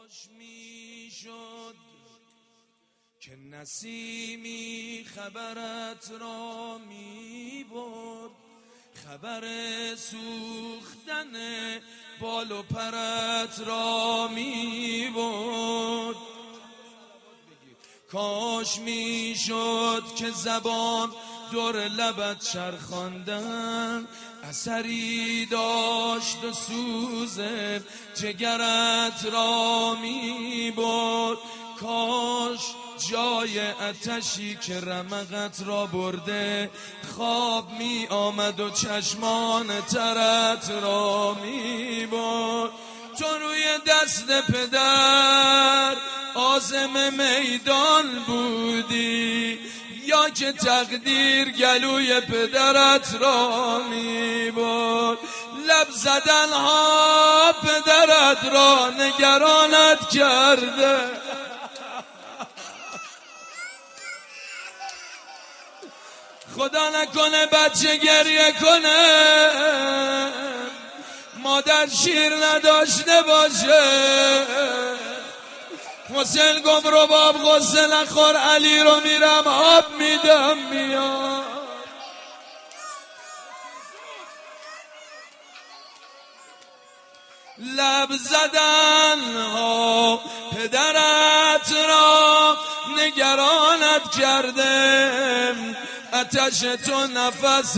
کاش میشد که نسیمی خبرت را میبرد، خبر سوختن بال و پرت را میبرد. کاش میشد که زبان دور لبت چرخاندن اثری داشت و سوز جگرت را میبرد. کاش جای آتشی که رمقت را برده خواب می آمد و چشمان ترت را میبرد. تو روی دست پدر عازم میدان بودی، یا که تقدیر گلوی پدرت را میبرد. لب زدن ها پدرت را نگرانت کرده، خدا نکنه بچه گریه کنه مادر شیر نداشته باشه. حسین گفت رباب غصه نخور، علی رو میرم آب میدم میاد. لب زدن ها پدرت را نگرانت کرده، آتش تو نفس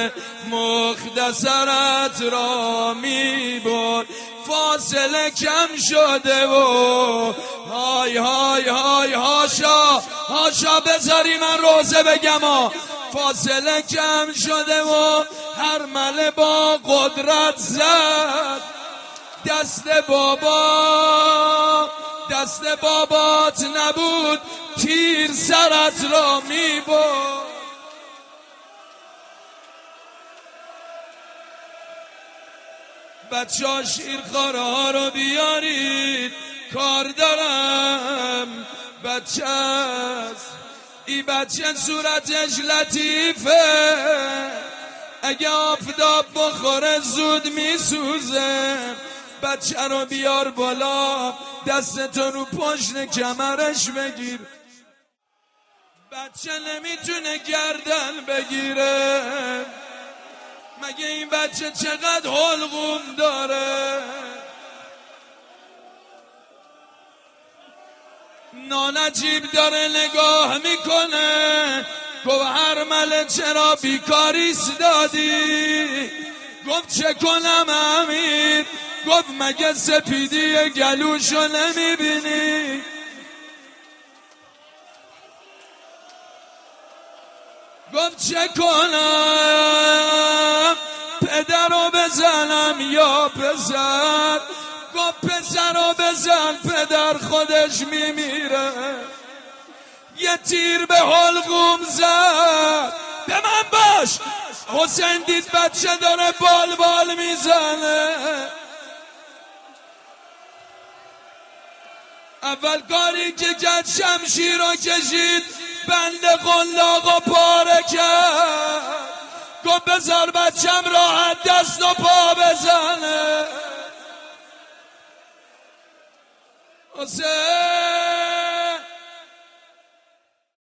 مختصرت را میبرد. فاصله کم شده و های های های هاشا هاشا بذاری من روزه بگم فاصله کم شده و هر مله با قدرت زد. دست بابات نبود تیر سرت را میبرد. بچه ها شیرخواره ها رو بیارید کار دارم. بچه است ای بچه صورتش لطیفه، اگه آفتاب بخوره زود میسوزه. بچه رو بیار بالا دستتو رو پشت کمرش بگیر. بچه نمیتونه گردن بگیره، مگه این بچه چقدر حلقوم داره. نانجیب داره نگاه میکنه، گفت هر مله چرا بیکاری ایستادی؟ گفت چه کنم امیر؟ گفت مگه سپیدی گلوشو نمیبینی؟ گفت چه کنم؟ پدر رو بزنم یا پسر؟ گفت پسر رو بزن پدر خودش میمیره. یه تیر به حلقوم زد، به من باش. حسین دید بچه داره بال میزنه. اول کاری که کرد شمشیر رو کشید، بند قلاق و پاره کرد. گفت بذار بچم راحت دست و پا بزنه. حسین